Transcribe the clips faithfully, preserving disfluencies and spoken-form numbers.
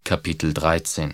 Kapitel dreizehn.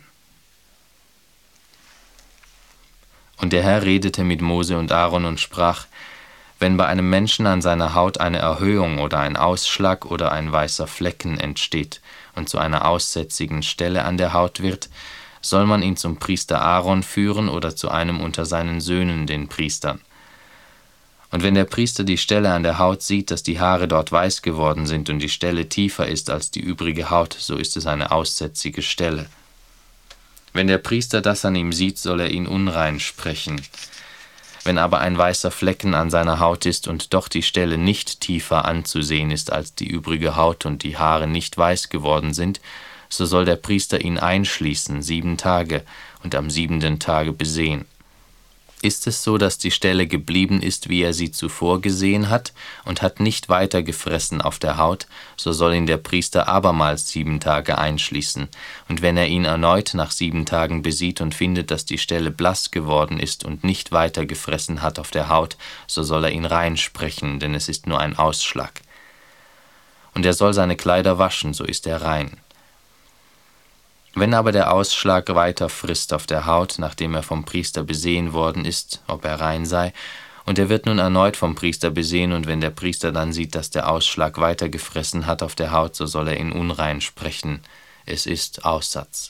Und der Herr redete mit Mose und Aaron und sprach: Wenn bei einem Menschen an seiner Haut eine Erhöhung oder ein Ausschlag oder ein weißer Flecken entsteht und zu einer aussätzigen Stelle an der Haut wird, soll man ihn zum Priester Aaron führen oder zu einem unter seinen Söhnen, den Priestern. Und wenn der Priester die Stelle an der Haut sieht, dass die Haare dort weiß geworden sind und die Stelle tiefer ist als die übrige Haut, so ist es eine aussätzige Stelle. Wenn der Priester das an ihm sieht, soll er ihn unrein sprechen. Wenn aber ein weißer Flecken an seiner Haut ist und doch die Stelle nicht tiefer anzusehen ist als die übrige Haut und die Haare nicht weiß geworden sind, so soll der Priester ihn einschließen, sieben Tage, und am siebenten Tage besehen. Ist es so, dass die Stelle geblieben ist, wie er sie zuvor gesehen hat, und hat nicht weiter gefressen auf der Haut, so soll ihn der Priester abermals sieben Tage einschließen. Und wenn er ihn erneut nach sieben Tagen besieht und findet, dass die Stelle blass geworden ist und nicht weiter gefressen hat auf der Haut, so soll er ihn rein sprechen, denn es ist nur ein Ausschlag. Und er soll seine Kleider waschen, so ist er rein. Wenn aber der Ausschlag weiter frisst auf der Haut, nachdem er vom Priester besehen worden ist, ob er rein sei, und er wird nun erneut vom Priester besehen, und wenn der Priester dann sieht, dass der Ausschlag weiter gefressen hat auf der Haut, so soll er ihn unrein sprechen. Es ist Aussatz.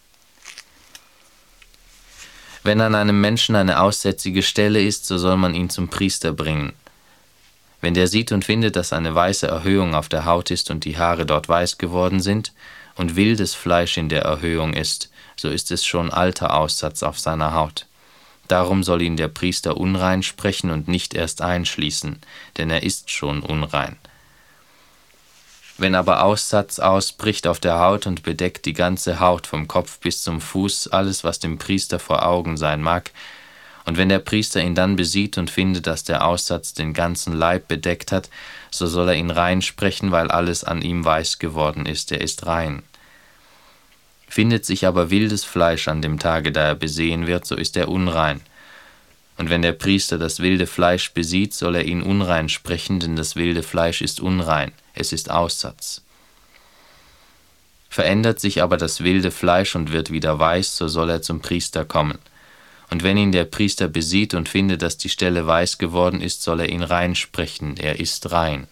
Wenn an einem Menschen eine aussätzige Stelle ist, so soll man ihn zum Priester bringen. Wenn der sieht und findet, dass eine weiße Erhöhung auf der Haut ist und die Haare dort weiß geworden sind, und wildes Fleisch in der Erhöhung ist, so ist es schon alter Aussatz auf seiner Haut. Darum soll ihn der Priester unrein sprechen und nicht erst einschließen, denn er ist schon unrein. Wenn aber Aussatz ausbricht auf der Haut und bedeckt die ganze Haut vom Kopf bis zum Fuß, alles, was dem Priester vor Augen sein mag, und wenn der Priester ihn dann besieht und findet, dass der Aussatz den ganzen Leib bedeckt hat, so soll er ihn rein sprechen, weil alles an ihm weiß geworden ist, er ist rein. Findet sich aber wildes Fleisch an dem Tage, da er besehen wird, so ist er unrein. Und wenn der Priester das wilde Fleisch besieht, soll er ihn unrein sprechen, denn das wilde Fleisch ist unrein, es ist Aussatz. Verändert sich aber das wilde Fleisch und wird wieder weiß, so soll er zum Priester kommen. Und wenn ihn der Priester besieht und findet, dass die Stelle weiß geworden ist, soll er ihn rein sprechen, er ist rein.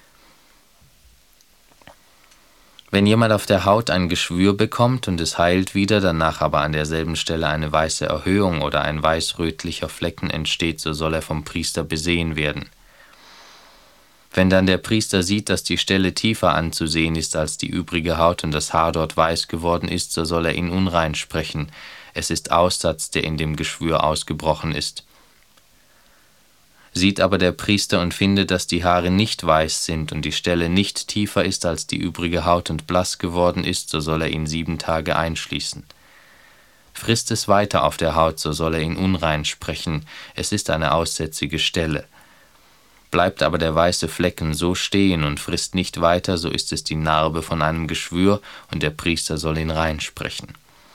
Wenn jemand auf der Haut ein Geschwür bekommt und es heilt wieder, danach aber an derselben Stelle eine weiße Erhöhung oder ein weiß-rötlicher Flecken entsteht, so soll er vom Priester besehen werden. Wenn dann der Priester sieht, dass die Stelle tiefer anzusehen ist als die übrige Haut und das Haar dort weiß geworden ist, so soll er ihn unrein sprechen. Es ist Aussatz, der in dem Geschwür ausgebrochen ist. Sieht aber der Priester und findet, dass die Haare nicht weiß sind und die Stelle nicht tiefer ist als die übrige Haut und blass geworden ist, so soll er ihn sieben Tage einschließen. Frisst es weiter auf der Haut, so soll er ihn unrein sprechen, es ist eine aussätzige Stelle. Bleibt aber der weiße Flecken so stehen und frisst nicht weiter, so ist es die Narbe von einem Geschwür, und der Priester soll ihn rein sprechen.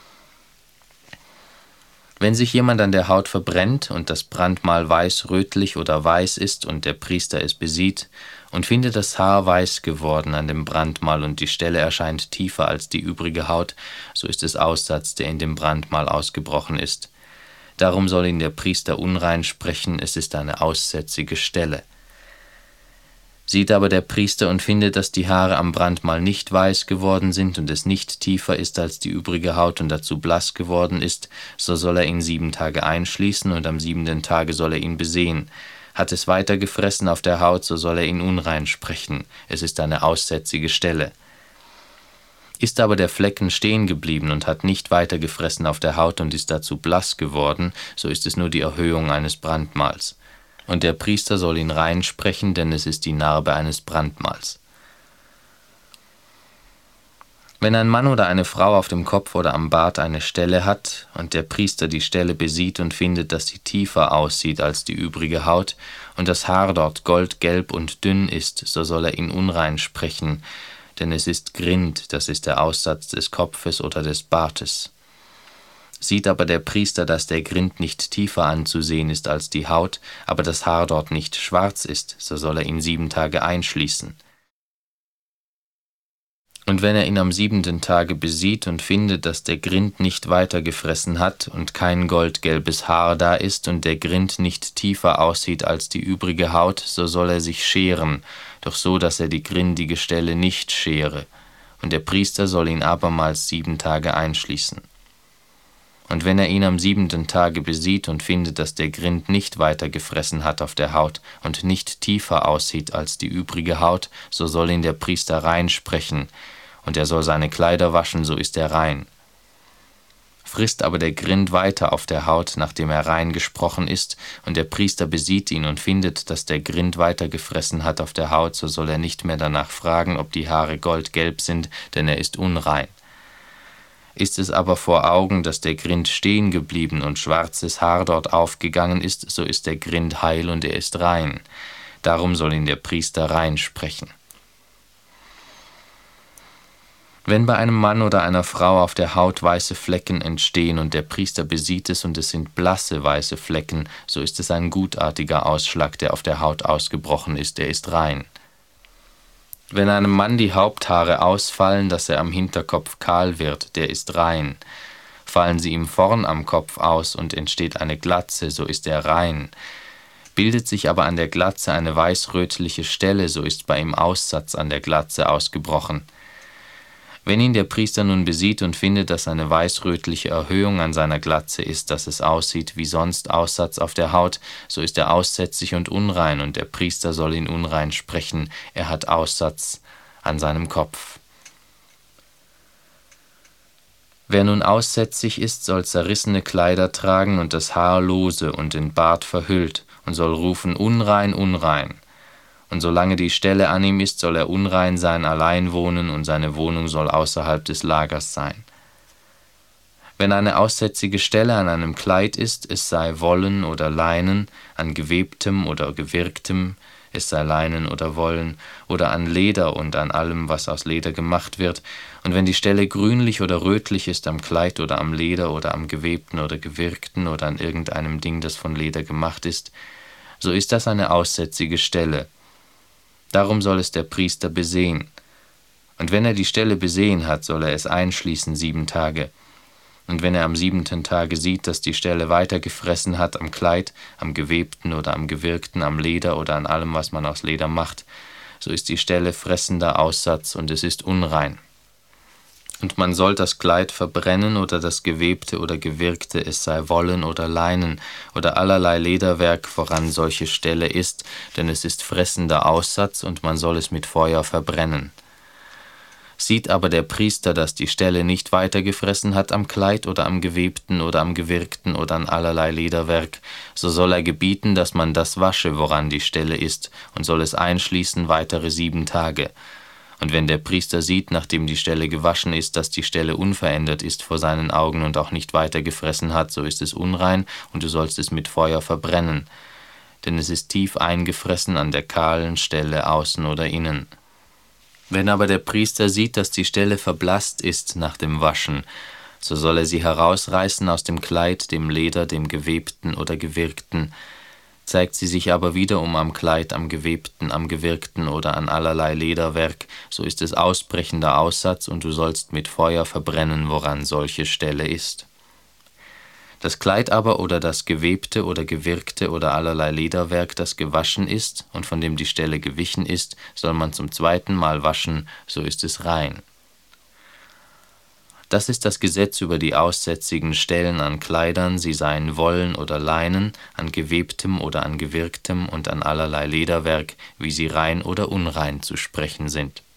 Wenn sich jemand an der Haut verbrennt und das Brandmal weiß, rötlich oder weiß ist und der Priester es besieht und findet das Haar weiß geworden an dem Brandmal und die Stelle erscheint tiefer als die übrige Haut, so ist es Aussatz, der in dem Brandmal ausgebrochen ist. Darum soll ihn der Priester unrein sprechen, es ist eine aussätzige Stelle. Sieht aber der Priester und findet, dass die Haare am Brandmal nicht weiß geworden sind und es nicht tiefer ist als die übrige Haut und dazu blass geworden ist, so soll er ihn sieben Tage einschließen und am siebenten Tage soll er ihn besehen. Hat es weiter gefressen auf der Haut, so soll er ihn unrein sprechen. Es ist eine aussätzige Stelle. Ist aber der Flecken stehen geblieben und hat nicht weiter gefressen auf der Haut und ist dazu blass geworden, so ist es nur die Erhöhung eines Brandmals. Und der Priester soll ihn rein sprechen, denn es ist die Narbe eines Brandmals. Wenn ein Mann oder eine Frau auf dem Kopf oder am Bart eine Stelle hat und der Priester die Stelle besieht und findet, dass sie tiefer aussieht als die übrige Haut und das Haar dort goldgelb und dünn ist, so soll er ihn unrein sprechen, denn es ist Grind, das ist der Aussatz des Kopfes oder des Bartes. Sieht aber der Priester, dass der Grind nicht tiefer anzusehen ist als die Haut, aber das Haar dort nicht schwarz ist, so soll er ihn sieben Tage einschließen. Und wenn er ihn am siebenten Tage besieht und findet, dass der Grind nicht weiter gefressen hat und kein goldgelbes Haar da ist und der Grind nicht tiefer aussieht als die übrige Haut, so soll er sich scheren, doch so, dass er die grindige Stelle nicht schere. Und der Priester soll ihn abermals sieben Tage einschließen. Und wenn er ihn am siebenten Tage besieht und findet, dass der Grind nicht weiter gefressen hat auf der Haut und nicht tiefer aussieht als die übrige Haut, so soll ihn der Priester rein sprechen, und er soll seine Kleider waschen, so ist er rein. Frisst aber der Grind weiter auf der Haut, nachdem er rein gesprochen ist, und der Priester besieht ihn und findet, dass der Grind weiter gefressen hat auf der Haut, so soll er nicht mehr danach fragen, ob die Haare goldgelb sind, denn er ist unrein. Ist es aber vor Augen, dass der Grind stehen geblieben und schwarzes Haar dort aufgegangen ist, so ist der Grind heil und er ist rein. Darum soll ihn der Priester rein sprechen. Wenn bei einem Mann oder einer Frau auf der Haut weiße Flecken entstehen und der Priester besieht es und es sind blasse weiße Flecken, so ist es ein gutartiger Ausschlag, der auf der Haut ausgebrochen ist, der ist rein. Wenn einem Mann die Haupthaare ausfallen, dass er am Hinterkopf kahl wird, der ist rein. Fallen sie ihm vorn am Kopf aus und entsteht eine Glatze, so ist er rein. Bildet sich aber an der Glatze eine weißrötliche Stelle, so ist bei ihm Aussatz an der Glatze ausgebrochen. Wenn ihn der Priester nun besieht und findet, dass eine weißrötliche Erhöhung an seiner Glatze ist, dass es aussieht wie sonst Aussatz auf der Haut, so ist er aussätzig und unrein, und der Priester soll ihn unrein sprechen, er hat Aussatz an seinem Kopf. Wer nun aussätzig ist, soll zerrissene Kleider tragen und das Haar lose und den Bart verhüllt und soll rufen, unrein, unrein. Und solange die Stelle an ihm ist, soll er unrein sein, allein wohnen, und seine Wohnung soll außerhalb des Lagers sein. Wenn eine aussätzige Stelle an einem Kleid ist, es sei Wollen oder Leinen, an gewebtem oder gewirktem, es sei Leinen oder Wollen, oder an Leder und an allem, was aus Leder gemacht wird, und wenn die Stelle grünlich oder rötlich ist am Kleid oder am Leder oder am gewebten oder gewirkten oder an irgendeinem Ding, das von Leder gemacht ist, so ist das eine aussätzige Stelle. Darum soll es der Priester besehen. Und wenn er die Stelle besehen hat, soll er es einschließen sieben Tage. Und wenn er am siebenten Tage sieht, dass die Stelle weiter gefressen hat am Kleid, am gewebten oder am gewirkten, am Leder oder an allem, was man aus Leder macht, so ist die Stelle fressender Aussatz und es ist unrein. Und man soll das Kleid verbrennen oder das Gewebte oder Gewirkte, es sei Wollen oder Leinen oder allerlei Lederwerk, woran solche Stelle ist, denn es ist fressender Aussatz und man soll es mit Feuer verbrennen. Sieht aber der Priester, dass die Stelle nicht weiter gefressen hat am Kleid oder am Gewebten oder am Gewirkten oder an allerlei Lederwerk, so soll er gebieten, dass man das wasche, woran die Stelle ist, und soll es einschließen weitere sieben Tage. Und wenn der Priester sieht, nachdem die Stelle gewaschen ist, dass die Stelle unverändert ist vor seinen Augen und auch nicht weiter gefressen hat, so ist es unrein, und du sollst es mit Feuer verbrennen, denn es ist tief eingefressen an der kahlen Stelle außen oder innen. Wenn aber der Priester sieht, dass die Stelle verblasst ist nach dem Waschen, so soll er sie herausreißen aus dem Kleid, dem Leder, dem Gewebten oder Gewirkten. Zeigt sie sich aber wieder um am Kleid, am Gewebten, am Gewirkten oder an allerlei Lederwerk, so ist es ausbrechender Aussatz, und du sollst mit Feuer verbrennen, woran solche Stelle ist. Das Kleid aber oder das Gewebte oder Gewirkte oder allerlei Lederwerk, das gewaschen ist und von dem die Stelle gewichen ist, soll man zum zweiten Mal waschen, so ist es rein. Das ist das Gesetz über die aussätzigen Stellen an Kleidern, sie seien Wollen oder Leinen, an gewebtem oder an gewirktem und an allerlei Lederwerk, wie sie rein oder unrein zu sprechen sind.